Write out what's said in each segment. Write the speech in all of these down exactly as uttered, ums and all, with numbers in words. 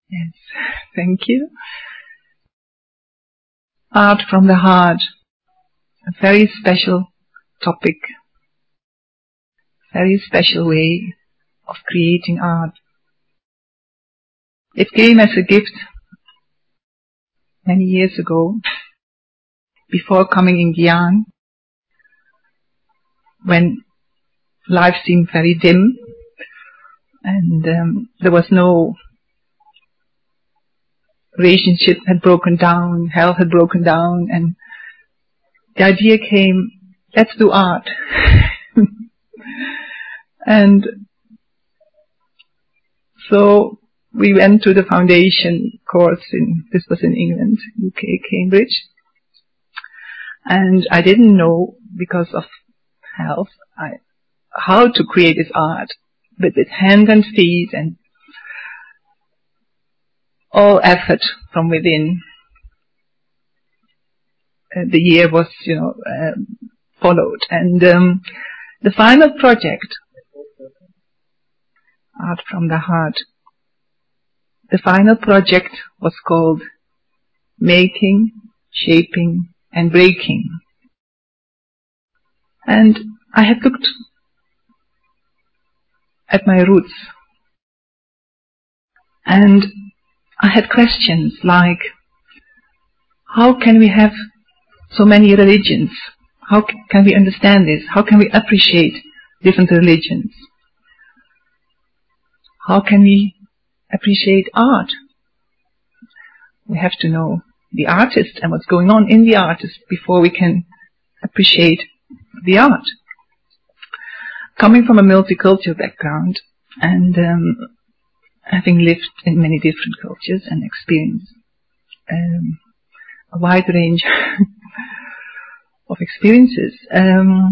Yes, thank you. Art from the heart, a very special topic, very special way of creating art. It came as a gift many years ago, before coming in Gyan, when life seemed very dim and um, there was no relationship had broken down, health had broken down, and the idea came, let's do art. And so we went to the foundation course in, this was in England, U K, Cambridge. And I didn't know, because of health, I, how to create this art, but with hand and feet and all effort from within. Uh, the year was, you know, um, followed. And um, the final project, Art from the Heart, the final project was called Making, Shaping and Breaking. And I had looked at my roots, and I had questions like, how can we have so many religions? How can we understand this? How can we appreciate different religions? How can we appreciate art? We have to know the artist and what's going on in the artist before we can appreciate the art. Coming from a multicultural background and um, having lived in many different cultures and experienced um, a wide range of experiences, um,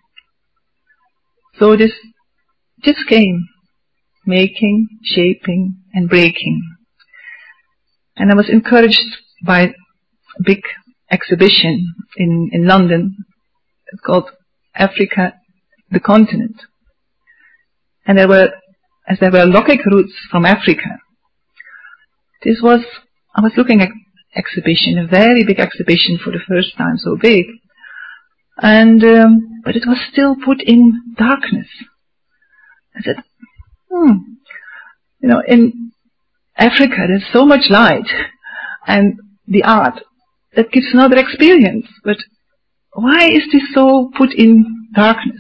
so this just came, making, shaping and breaking. And I was encouraged by a big exhibition in, in London. It's called Africa, the Continent. And there were, as there were Lokek roots from Africa, this was, I was looking at exhibition, a very big exhibition for the first time, so big. And, um, but it was still put in darkness. I said, hmm, you know, in Africa there's so much light and the art that gives another experience, but why is this so put in darkness?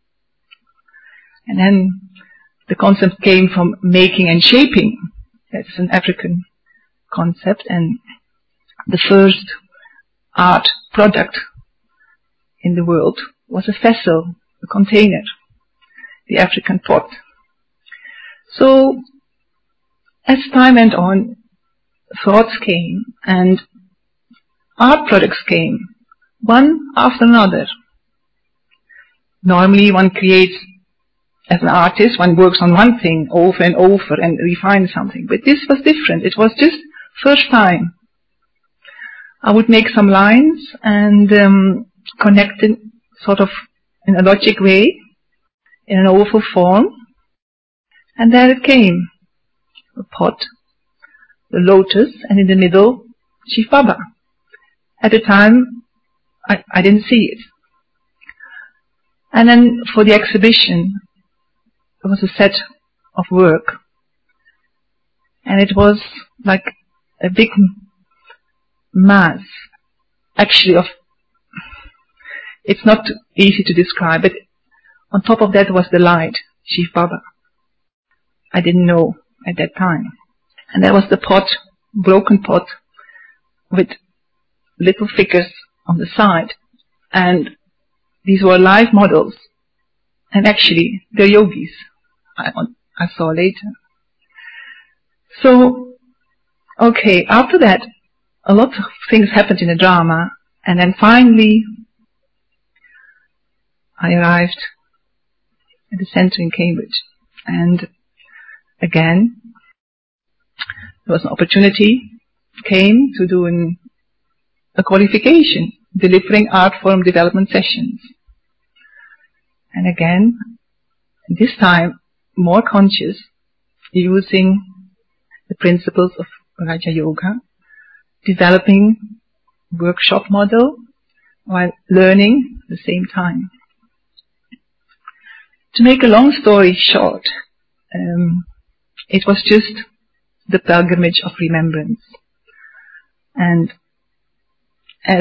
And then the concept came from making and shaping. That's an African concept, and the first art product in the world was a vessel, a container, the African pot. So as time went on, thoughts came and art products came, one after another. Normally one creates, as an artist, one works on one thing over and over and refines something. But this was different. It was just first time. I would make some lines and um, connect it sort of in a logic way, in an oval form. And there it came. A pot, the lotus, and in the middle, Shiv Baba. At the time, I, I didn't see it. And then for the exhibition, there was a set of work. And it was like a big mass, actually of, it's not easy to describe, but on top of that was the light, Shiv Baba. I didn't know at that time. And there was the pot, broken pot, with little figures on the side. And these were live models. And actually, they're yogis, I, I saw later. So, okay, after that, a lot of things happened in the drama. And then finally, I arrived at the center in Cambridge. And again, there was an opportunity, came to do an, a qualification, delivering art form development sessions. And again, this time more conscious, using the principles of Raja Yoga, developing workshop model while learning at the same time. To make a long story short, um, it was just the pilgrimage of remembrance. And as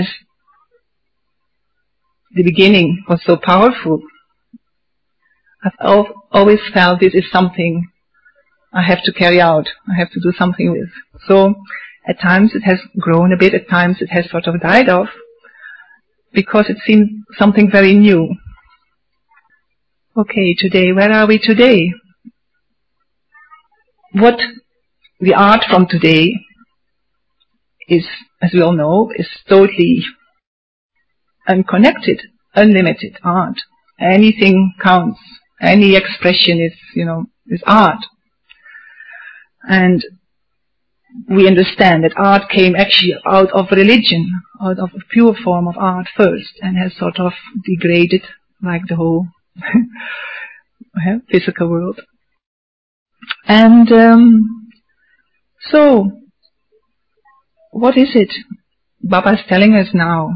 the beginning was so powerful, I've al- always felt this is something I have to carry out, I have to do something with. So at times it has grown a bit, at times it has sort of died off, because it seemed something very new. Okay, today, where are we today? What the art from today is, as we all know, is totally unconnected, unlimited art. Anything counts. Any expression is, you know, is art. And we understand that art came actually out of religion, out of a pure form of art first, and has sort of degraded like the whole physical world. And um, so, what is it Baba is telling us now?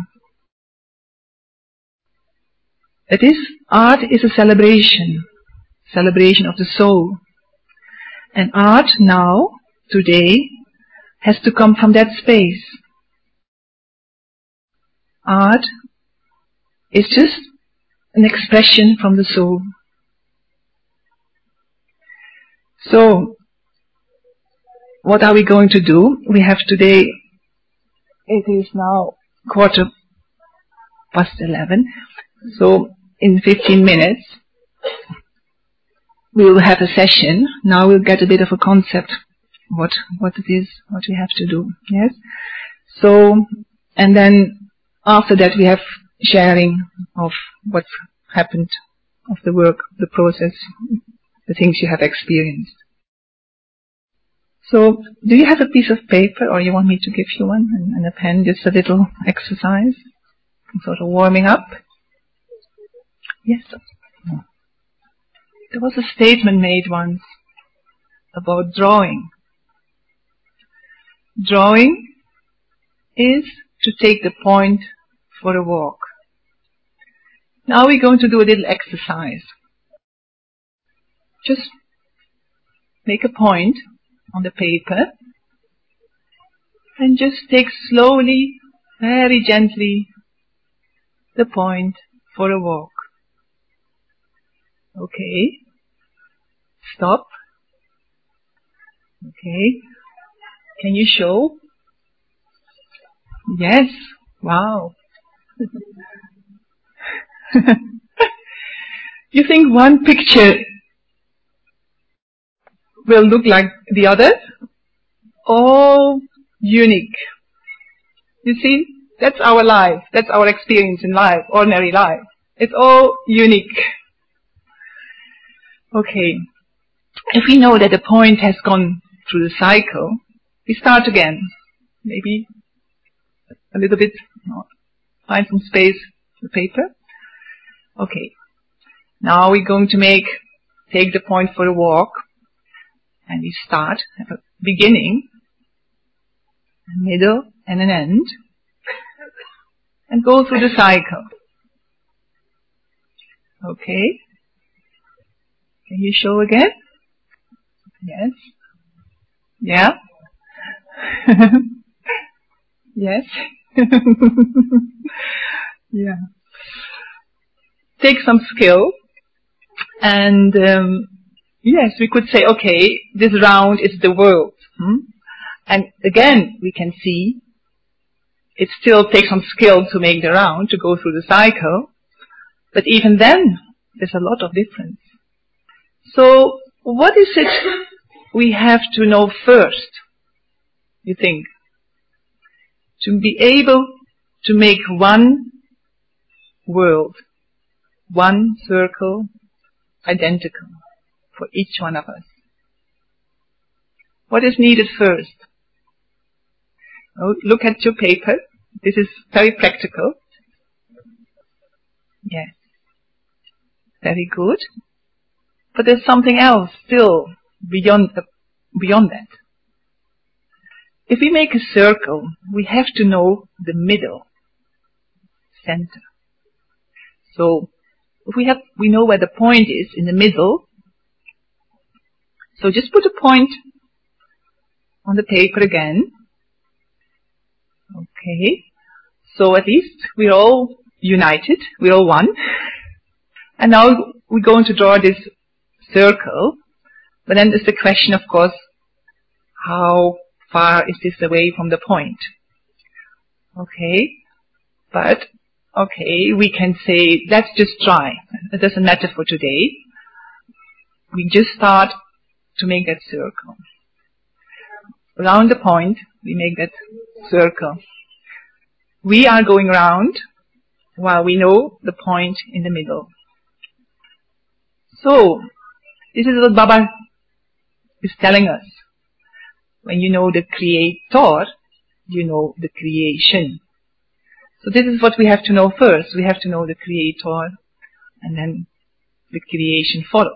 It is, art is a celebration, celebration of the soul. And art now, today, has to come from that space. Art is just an expression from the soul. So, what are we going to do? We have today, it is now quarter past eleven, so in fifteen minutes we will have a session. Now we'll get a bit of a concept what what it is, what we have to do. Yes. So, and then after that we have sharing of what's happened, of the work, the process, the things you have experienced. So, do you have a piece of paper, or you want me to give you one, and, and a pen, just a little exercise, sort of warming up? Yes. There was a statement made once about drawing. Drawing is to take the point for a walk. Now we're going to do a little exercise. Just make a point on the paper and just take slowly, very gently, the point for a walk. Okay. Stop. Okay. Can you show? Yes. Wow. You think one picture will look like the other? All unique. You see, that's our life. That's our experience in life, ordinary life. It's all unique. Okay. If we know that the point has gone through the cycle, we start again. Maybe a little bit, no, find some space for the paper. Okay. Now we're going to make, take the point for a walk. And we start at a beginning, a middle, and an end. And go through the cycle. Okay. Can you show again? Yes. Yeah? Yes. Yeah. Take some skill. And um, yes, we could say, okay, this round is the world. Hmm? And again, we can see it still takes some skill to make the round, to go through the cycle. But even then, there's a lot of difference. So, what is it we have to know first, you think? To be able to make one world, one circle, identical for each one of us. What is needed first? Oh, look at your paper. This is very practical. Yes. Very good. But there's something else still beyond the, beyond that. if we make a circle, we have to know the middle, center. So if we have, we know where the point is in the middle. So just put a point on the paper again. Okay. So at least we're all united. We're all one. And now we're going to draw this circle. But then there's the question, of course, how far is this away from the point? Okay. But, okay, we can say, let's just try. It doesn't matter for today. We just start to make that circle. Around the point, we make that circle. We are going round while we know the point in the middle. So, this is what Baba is telling us. When you know the Creator, you know the creation. So this is what we have to know first. We have to know the Creator, and then the creation follows.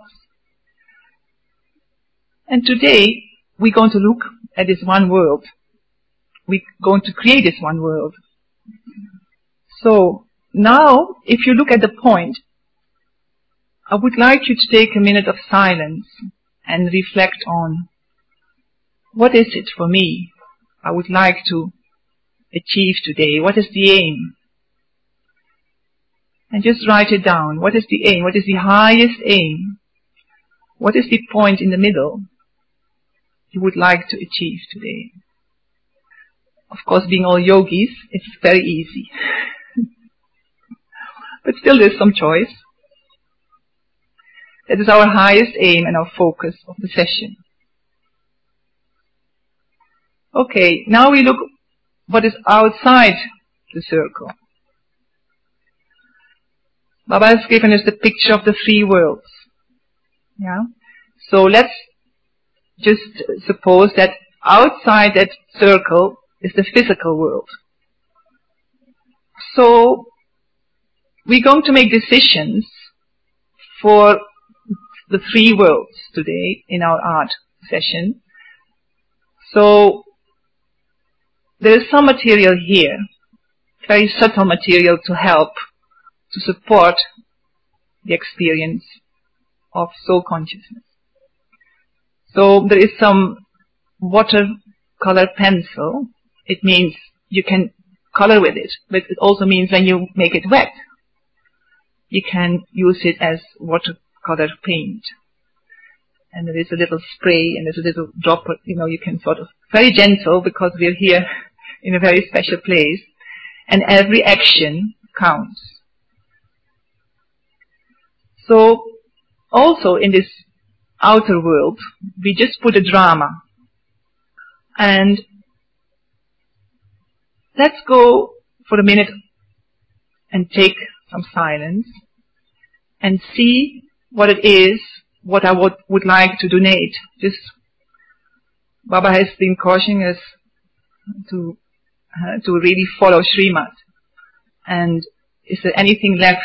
And today, we're going to look at this one world. We're going to create this one world. So, now, if you look at the point, I would like you to take a minute of silence and reflect on, what is it for me I would like to achieve today? What is the aim? And just write it down. What is the aim? What is the highest aim? What is the point in the middle you would like to achieve today? Of course, being all yogis, it's very easy. But still there's some choice. That is our highest aim and our focus of the session. Okay, now we look what is outside the circle. Baba has given us the picture of the three worlds. Yeah. So let's just suppose that outside that circle is the physical world. So we're going to make decisions for the three worlds today in our art session. So there is some material here, very subtle material to help, to support the experience of soul consciousness. So there is some watercolor pencil. It means you can color with it, but it also means when you make it wet, you can use it as watercolor paint. And there is a little spray and there's a little dropper, you know, you can sort of, very gentle because we're here in a very special place. And every action counts. So, also in this outer world, we just put a drama. And let's go for a minute and take some silence and see what it is, what I would, would like to donate. Just, Baba has been cautioning us to, uh, to really follow Srimad. And is there anything left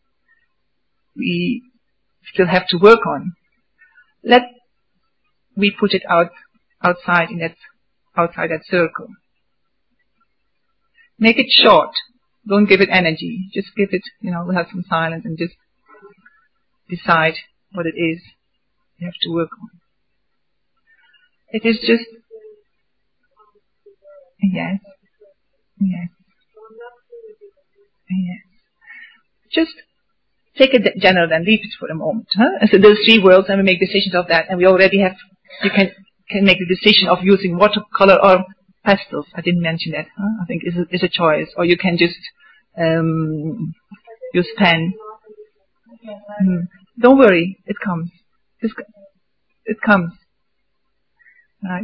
we still have to work on? Let we put it out, outside in that, outside that circle. Make it short. Don't give it energy. Just give it, you know, we'll have some silence and just decide what it is you have to work on. It is just, yes, yes, yes. Just take it general and leave it for a moment. Huh? And so there's three worlds and we make decisions of that, and we already have, you can, can make the decision of using watercolor or pastels. I didn't mention that. Huh? I think it's a, it's a choice. Or you can just um, use pen. Mm. Don't worry, it comes. Just, it comes. Right?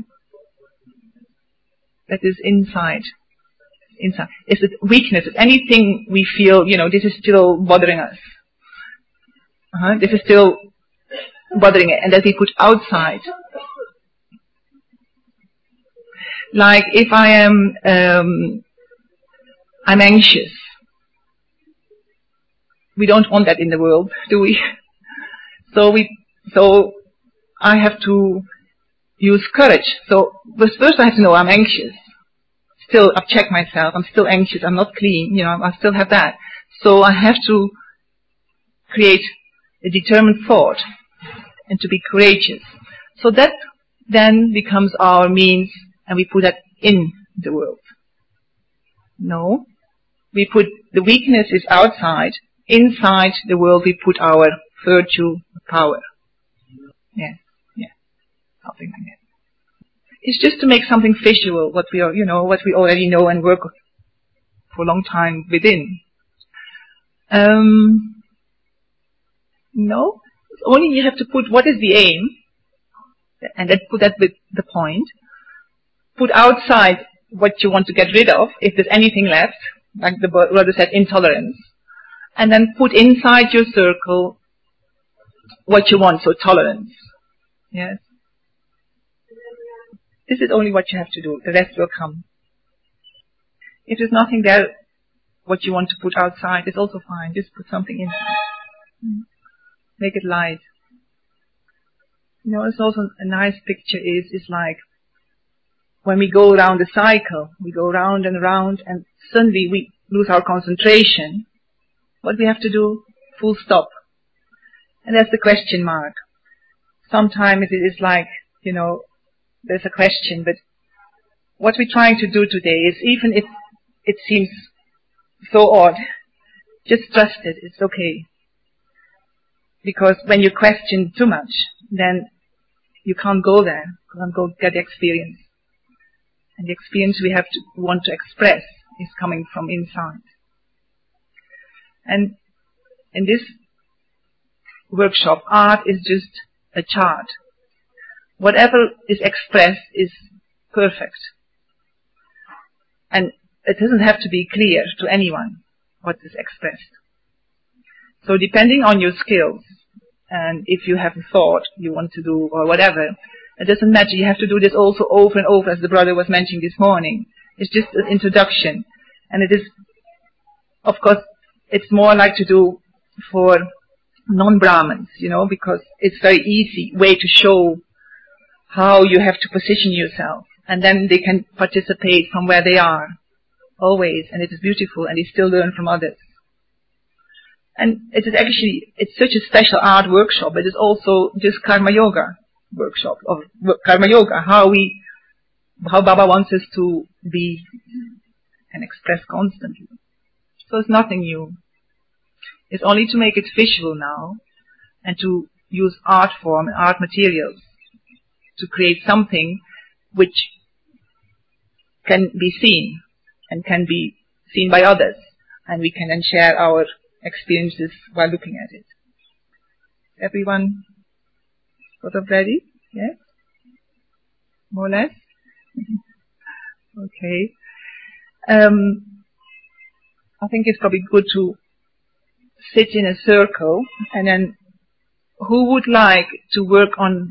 That is inside. Inside. Is it weakness? Is anything we feel, you know, this is still bothering us? Uh-huh. This is still bothering it, and that we put outside. Like if I am, um, I'm anxious. We don't want that in the world, do we? So we, so I have to use courage. So first I have to know I'm anxious. Still, I've checked myself. I'm still anxious. I'm not clean. You know, I still have that. So I have to create a determined thought and to be courageous. So that then becomes our means, and we put that in the world. No. We put the weakness is outside. Inside the world we put our virtue, power. Yeah, yeah, something like that. It's just to make something visual, what we are, you know, what we already know and work for a long time within. Um, no, only you have to put what is the aim, and then put that with the point. Put outside what you want to get rid of, if there's anything left, like the brother said, intolerance. And then put inside your circle what you want, so tolerance. Yes. This is only what you have to do. The rest will come. If there's nothing there, what you want to put outside is also fine. Just put something inside. Make it light. You know, it's also a nice picture is, is like when we go around the cycle, we go round and round and suddenly we lose our concentration. What we have to do? Full stop. And that's the question mark. Sometimes it is like, you know, there's a question, but what we're trying to do today is, even if it seems so odd, just trust it, it's okay. Because when you question too much, then you can't go there, you can't go get the experience. And the experience we have to want to express is coming from inside. And in this workshop, art is just a chart. Whatever is expressed is perfect. And it doesn't have to be clear to anyone what is expressed. So depending on your skills, and if you have a thought you want to do or whatever, it doesn't matter. You have to do this also over and over, as the brother was mentioning this morning. It's just an introduction. And it is, of course, it's more like to do for non-Brahmins, you know, because it's very easy way to show how you have to position yourself. And then they can participate from where they are, always. And it is beautiful, and they still learn from others. And it is actually, it's such a special art workshop. It is also just Karma Yoga workshop, of Karma Yoga, how we, how Baba wants us to be and express constantly. So it's nothing new. It's only to make it visual now, and to use art form and art materials to create something which can be seen and can be seen by others, and we can then share our experiences while looking at it. Everyone sort of ready? Yes? More or less? Okay. Um, I think it's probably good to sit in a circle, and then who would like to work on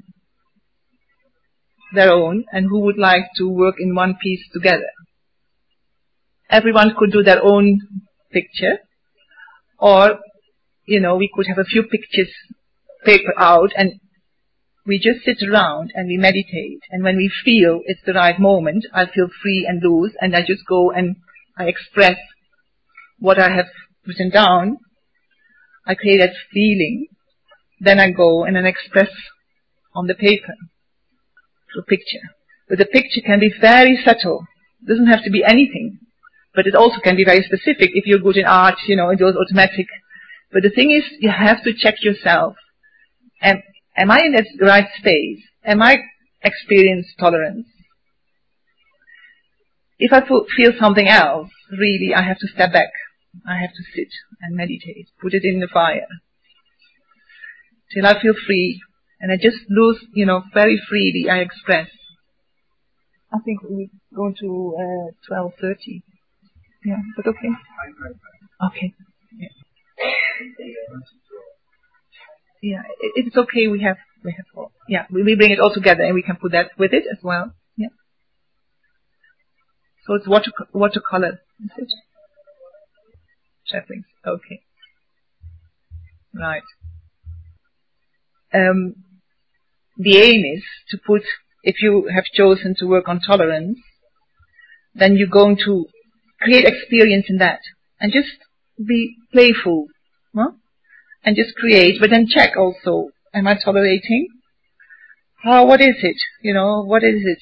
their own, and who would like to work in one piece together? Everyone could do their own picture, or, you know, we could have a few pictures paper out, and we just sit around and we meditate. And when we feel it's the right moment, I feel free and loose, and I just go and I express what I have written down. I create that feeling. Then I go and then express on the paper through picture. But the picture can be very subtle. It doesn't have to be anything. But it also can be very specific. If you're good in art, you know, it goes automatic. But the thing is, you have to check yourself. Am, am I in that right space? Am I experiencing tolerance? If I feel something else, really, I have to step back. I have to sit and meditate. Put it in the fire. Till I feel free. And I just lose, you know, very freely I express. I think we're going to uh, twelve thirty. Yeah, is that okay? Okay. Yeah, yeah it, it's okay. We have, we have, all, yeah, we, we bring it all together, and we can put that with it as well. Yeah. So it's water, watercolor, is it? Chaplins. Okay. Right. Um, the aim is to put if you have chosen to work on tolerance, then you're going to create experience in that. And just be playful. Huh? And just create, but then check also, am I tolerating? How, what is it? You know, what is it?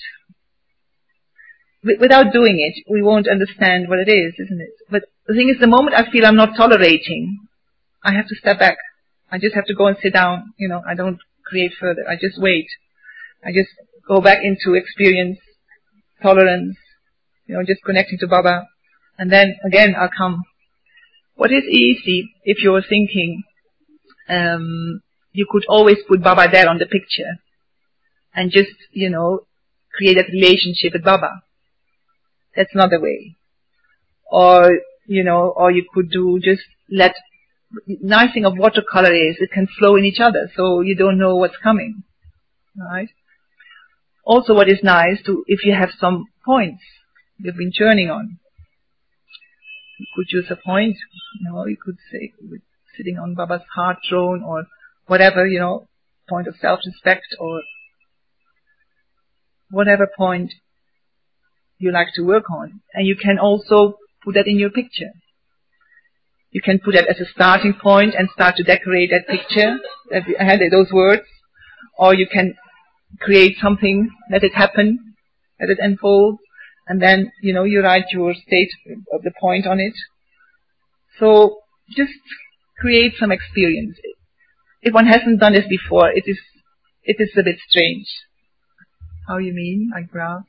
W- without doing it, we won't understand what it is, isn't it? But the thing is, the moment I feel I'm not tolerating, I have to step back. I just have to go and sit down. You know, I don't create further. I just wait. I just go back into experience, tolerance, you know, just connecting to Baba. And then again, I'll come. What is easy, if you're thinking, um, you could always put Baba there on the picture and just, you know, create that relationship with Baba. That's not the way. Or, you know, or you could do just let, nice thing of watercolor is it can flow in each other, so you don't know what's coming. Right? Also what is nice to, if you have some points you've been churning on, you could use a point, you know, you could say, sitting on Baba's heart throne or whatever, you know, point of self-respect or whatever point you like to work on. And you can also put that in your picture. You can put that as a starting point and start to decorate that picture, that, those words, or you can create something, let it happen, let it unfold, and then, you know, you write your state of the point on it. So just create some experience. If one hasn't done this before, it is it is a bit strange. How you mean? I grasp.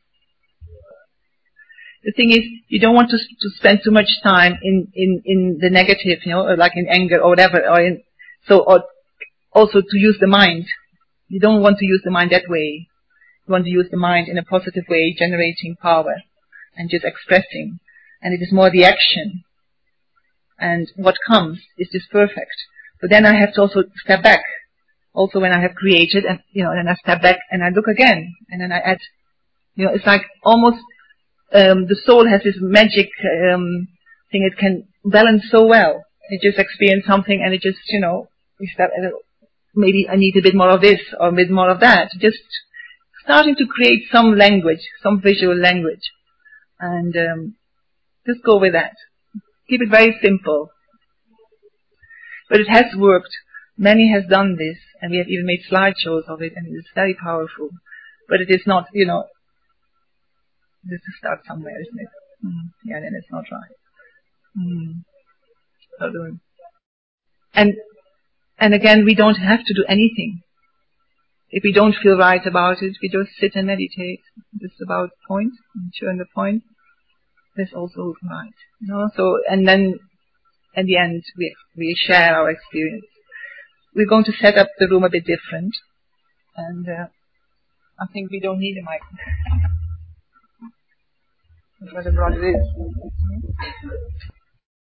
The thing is, you don't want to to spend too much time in in in the negative, you know, or like in anger or whatever, or in so or also to use the mind. You don't want to use the mind that way. You want to use the mind in a positive way, generating power and just expressing. And it is more the action. And what comes is just perfect. So then I have to also step back. Also when I have created, and you know, then I step back and I look again, and then I add. You know, it's like almost um, the soul has this magic um, thing. It can balance so well. It just experience something, and it just, you know, we step. Maybe I need a bit more of this or a bit more of that. Just starting to create some language, some visual language, and um, just go with that. Keep it very simple. But it has worked. Many has done this, and we have even made slideshows of it, and it is very powerful. But it is not, you know, this is start somewhere, isn't it? Mm. Yeah, then it's not right. Mm. And and again, we don't have to do anything. If we don't feel right about it, we just sit and meditate. Just about point, and turn the point. That's also right. You know, so and then at the end we we share our experience. We're going to set up the room a bit different, and uh, I think we don't need a mic. That's what I brought it is.